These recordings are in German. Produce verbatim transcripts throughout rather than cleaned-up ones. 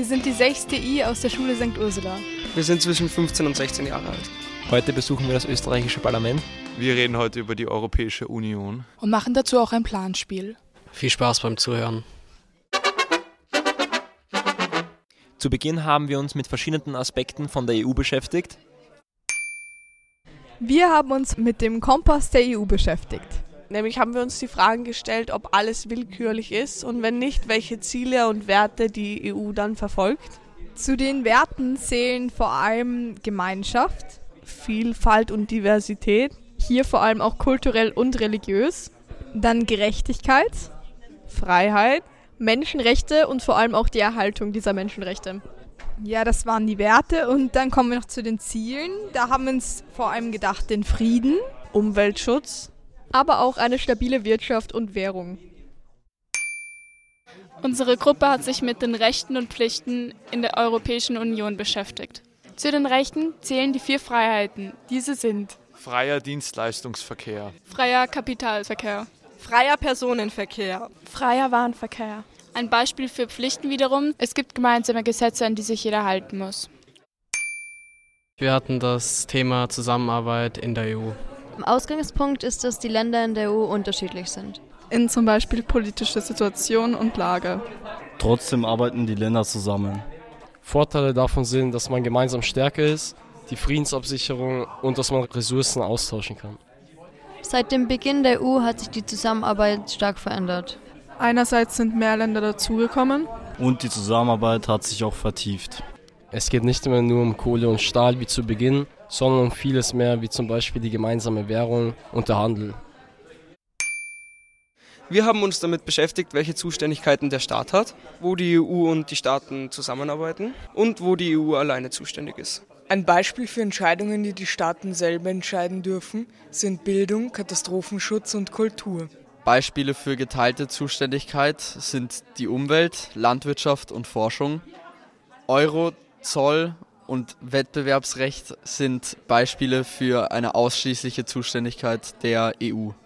Wir sind die sechste I aus der Schule Sankt Ursula. Wir sind zwischen fünfzehn und sechzehn Jahre alt. Heute besuchen wir das österreichische Parlament. Wir reden heute über die Europäische Union. Und machen dazu auch ein Planspiel. Viel Spaß beim Zuhören. Zu Beginn haben wir uns mit verschiedenen Aspekten von der E U beschäftigt. Wir haben uns mit dem Kompass der E U beschäftigt. Nämlich haben wir uns die Fragen gestellt, ob alles willkürlich ist und wenn nicht, welche Ziele und Werte die E U dann verfolgt. Zu den Werten zählen vor allem Gemeinschaft, Vielfalt und Diversität, hier vor allem auch kulturell und religiös, dann Gerechtigkeit, Freiheit, Menschenrechte und vor allem auch die Erhaltung dieser Menschenrechte. Ja, das waren die Werte und dann kommen wir noch zu den Zielen. Da haben wir uns vor allem gedacht, den Frieden, Umweltschutz, aber auch eine stabile Wirtschaft und Währung. Unsere Gruppe hat sich mit den Rechten und Pflichten in der Europäischen Union beschäftigt. Zu den Rechten zählen die vier Freiheiten. Diese sind freier Dienstleistungsverkehr, freier Kapitalverkehr, freier Personenverkehr, freier Warenverkehr. Ein Beispiel für Pflichten wiederum: Es gibt gemeinsame Gesetze, an die sich jeder halten muss. Wir hatten das Thema Zusammenarbeit in der E U. Ausgangspunkt ist, dass die Länder in der E U unterschiedlich sind. In zum Beispiel politische Situation und Lage. Trotzdem arbeiten die Länder zusammen. Vorteile davon sind, dass man gemeinsam stärker ist, die Friedensabsicherung und dass man Ressourcen austauschen kann. Seit dem Beginn der E U hat sich die Zusammenarbeit stark verändert. Einerseits sind mehr Länder dazugekommen. Und die Zusammenarbeit hat sich auch vertieft. Es geht nicht mehr nur um Kohle und Stahl wie zu Beginn, sondern um vieles mehr, wie zum Beispiel die gemeinsame Währung und der Handel. Wir haben uns damit beschäftigt, welche Zuständigkeiten der Staat hat, wo die E U und die Staaten zusammenarbeiten und wo die E U alleine zuständig ist. Ein Beispiel für Entscheidungen, die die Staaten selber entscheiden dürfen, sind Bildung, Katastrophenschutz und Kultur. Beispiele für geteilte Zuständigkeit sind die Umwelt, Landwirtschaft und Forschung. Euro, Zoll und Wettbewerbsrecht sind Beispiele für eine ausschließliche Zuständigkeit der E U.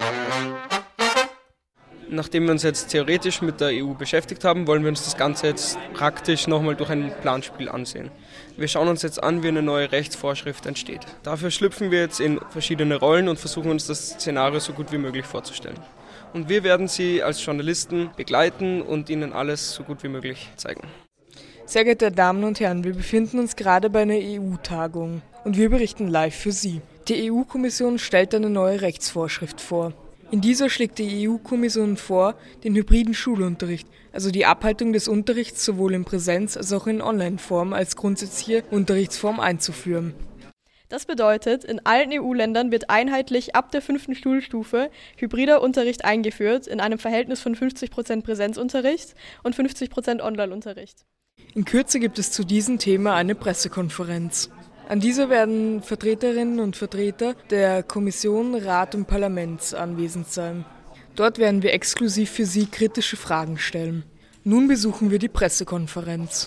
Nachdem wir uns jetzt theoretisch mit der E U beschäftigt haben, wollen wir uns das Ganze jetzt praktisch nochmal durch ein Planspiel ansehen. Wir schauen uns jetzt an, wie eine neue Rechtsvorschrift entsteht. Dafür schlüpfen wir jetzt in verschiedene Rollen und versuchen uns das Szenario so gut wie möglich vorzustellen. Und wir werden Sie als Journalisten begleiten und Ihnen alles so gut wie möglich zeigen. Sehr geehrte Damen und Herren, wir befinden uns gerade bei einer E U-Tagung und wir berichten live für Sie. Die E U-Kommission stellt eine neue Rechtsvorschrift vor. In dieser schlägt die E U-Kommission vor, den hybriden Schulunterricht, also die Abhaltung des Unterrichts sowohl in Präsenz als auch in Online-Form als grundsätzliche Unterrichtsform einzuführen. Das bedeutet, in allen E U-Ländern wird einheitlich ab der fünften Schulstufe hybrider Unterricht eingeführt, in einem Verhältnis von fünfzig Prozent Präsenzunterricht und fünfzig Prozent Online-Unterricht. In Kürze gibt es zu diesem Thema eine Pressekonferenz. An dieser werden Vertreterinnen und Vertreter der Kommission, Rat und Parlaments anwesend sein. Dort werden wir exklusiv für Sie kritische Fragen stellen. Nun besuchen wir die Pressekonferenz.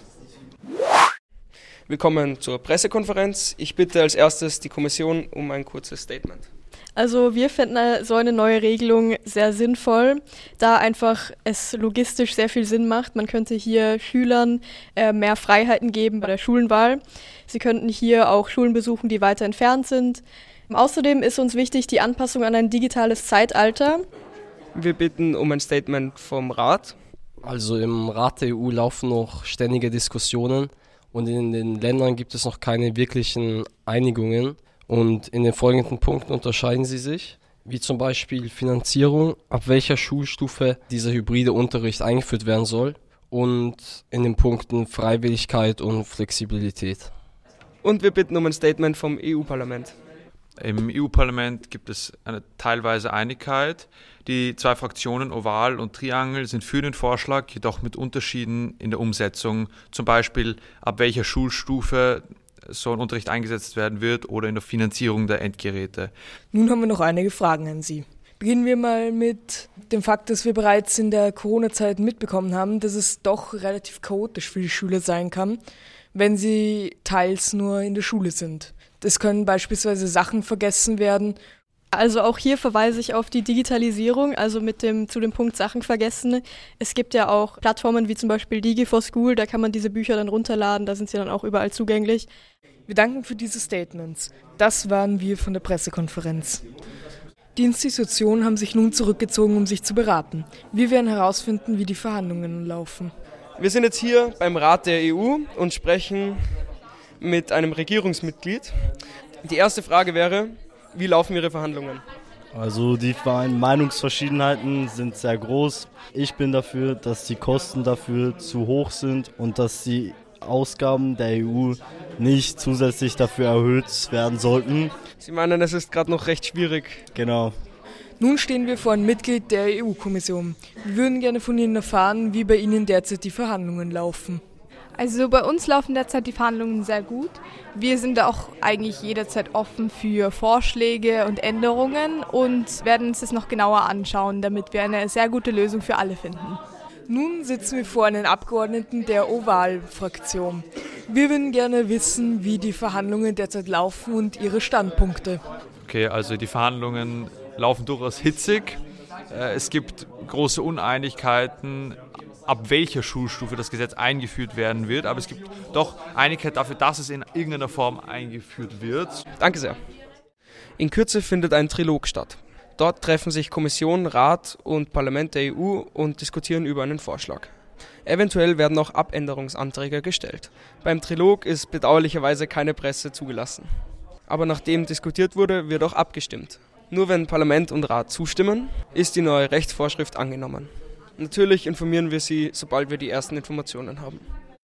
Willkommen zur Pressekonferenz. Ich bitte als erstes die Kommission um ein kurzes Statement. Also wir finden so eine neue Regelung sehr sinnvoll, da einfach es logistisch sehr viel Sinn macht. Man könnte hier Schülern äh, mehr Freiheiten geben bei der Schulenwahl. Sie könnten hier auch Schulen besuchen, die weiter entfernt sind. Außerdem ist uns wichtig die Anpassung an ein digitales Zeitalter. Wir bitten um ein Statement vom Rat. Also im Rat der E U laufen noch ständige Diskussionen und in den Ländern gibt es noch keine wirklichen Einigungen. Und in den folgenden Punkten unterscheiden sie sich, wie zum Beispiel Finanzierung, ab welcher Schulstufe dieser hybride Unterricht eingeführt werden soll und in den Punkten Freiwilligkeit und Flexibilität. Und wir bitten um ein Statement vom E U-Parlament. Im E U-Parlament gibt es eine teilweise Einigkeit. Die zwei Fraktionen Oval und Triangel sind für den Vorschlag, jedoch mit Unterschieden in der Umsetzung, zum Beispiel ab welcher Schulstufe so ein Unterricht eingesetzt werden wird oder in der Finanzierung der Endgeräte. Nun haben wir noch einige Fragen an Sie. Beginnen wir mal mit dem Fakt, dass wir bereits in der Corona-Zeit mitbekommen haben, dass es doch relativ chaotisch für die Schüler sein kann, wenn sie teils nur in der Schule sind. Es können beispielsweise Sachen vergessen werden Also auch hier verweise ich auf die Digitalisierung, also mit dem zu dem Punkt Sachen vergessen. Es gibt ja auch Plattformen wie zum Beispiel Digi4School, da kann man diese Bücher dann runterladen, da sind sie dann auch überall zugänglich. Wir danken für diese Statements. Das waren wir von der Pressekonferenz. Die Institutionen haben sich nun zurückgezogen, um sich zu beraten. Wir werden herausfinden, wie die Verhandlungen laufen. Wir sind jetzt hier beim Rat der E U und sprechen mit einem Regierungsmitglied. Die erste Frage wäre, wie laufen Ihre Verhandlungen? Also die Meinungsverschiedenheiten sind sehr groß. Ich bin dafür, dass die Kosten dafür zu hoch sind und dass die Ausgaben der E U nicht zusätzlich dafür erhöht werden sollten. Sie meinen, es ist gerade noch recht schwierig. Genau. Nun stehen wir vor einem Mitglied der E U-Kommission. Wir würden gerne von Ihnen erfahren, wie bei Ihnen derzeit die Verhandlungen laufen. Also bei uns laufen derzeit die Verhandlungen sehr gut. Wir sind auch eigentlich jederzeit offen für Vorschläge und Änderungen und werden uns das noch genauer anschauen, damit wir eine sehr gute Lösung für alle finden. Nun sitzen wir vor einem Abgeordneten der Oval-Fraktion. Wir würden gerne wissen, wie die Verhandlungen derzeit laufen und Ihre Standpunkte. Okay, also die Verhandlungen laufen durchaus hitzig. Es gibt große Uneinigkeiten, ab welcher Schulstufe das Gesetz eingeführt werden wird. Aber es gibt doch Einigkeit dafür, dass es in irgendeiner Form eingeführt wird. Danke sehr. In Kürze findet ein Trilog statt. Dort treffen sich Kommission, Rat und Parlament der E U und diskutieren über einen Vorschlag. Eventuell werden auch Abänderungsanträge gestellt. Beim Trilog ist bedauerlicherweise keine Presse zugelassen. Aber nachdem diskutiert wurde, wird auch abgestimmt. Nur wenn Parlament und Rat zustimmen, ist die neue Rechtsvorschrift angenommen. Natürlich informieren wir Sie, sobald wir die ersten Informationen haben.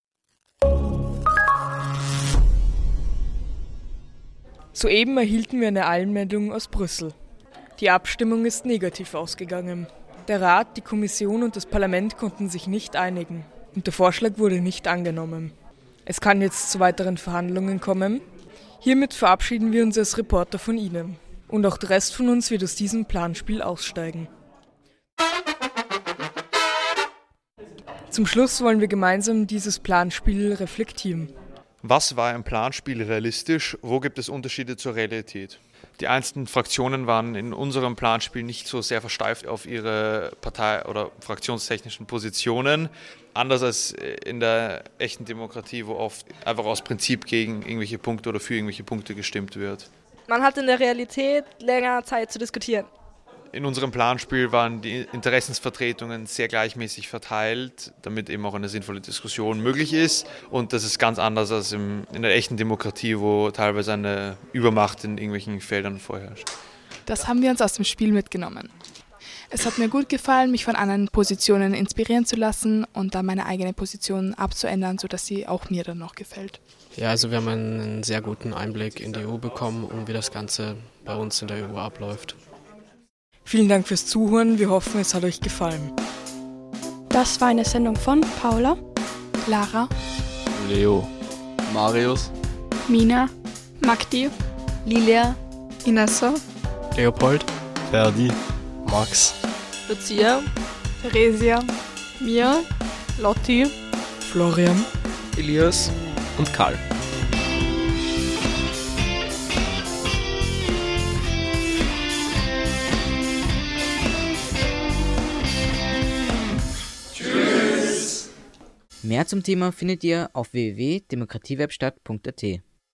Soeben erhielten wir eine Einmeldung aus Brüssel. Die Abstimmung ist negativ ausgegangen. Der Rat, die Kommission und das Parlament konnten sich nicht einigen und der Vorschlag wurde nicht angenommen. Es kann jetzt zu weiteren Verhandlungen kommen. Hiermit verabschieden wir uns als Reporter von Ihnen und auch der Rest von uns wird aus diesem Planspiel aussteigen. Zum Schluss wollen wir gemeinsam dieses Planspiel reflektieren. Was war im Planspiel realistisch? Wo gibt es Unterschiede zur Realität? Die einzelnen Fraktionen waren in unserem Planspiel nicht so sehr versteift auf ihre partei- oder fraktionstechnischen Positionen. Anders als in der echten Demokratie, wo oft einfach aus Prinzip gegen irgendwelche Punkte oder für irgendwelche Punkte gestimmt wird. Man hat in der Realität länger Zeit zu diskutieren. In unserem Planspiel waren die Interessensvertretungen sehr gleichmäßig verteilt, damit eben auch eine sinnvolle Diskussion möglich ist. Und das ist ganz anders als im, in der echten Demokratie, wo teilweise eine Übermacht in irgendwelchen Feldern vorherrscht. Das haben wir uns aus dem Spiel mitgenommen. Es hat mir gut gefallen, mich von anderen Positionen inspirieren zu lassen und dann meine eigene Position abzuändern, sodass sie auch mir dann noch gefällt. Ja, also wir haben einen sehr guten Einblick in die E U bekommen und wie das Ganze bei uns in der E U abläuft. Vielen Dank fürs Zuhören, wir hoffen, es hat euch gefallen. Das war eine Sendung von Paula, Lara, Leo, Marius, Mina, Magdi, Lilia, Inessa, Leopold, Ferdi, Max, Lucia, Theresia, Mia, Lotti, Florian, Elias und Karl. Mehr zum Thema findet ihr auf w w w punkt demokratiewerkstatt punkt a t.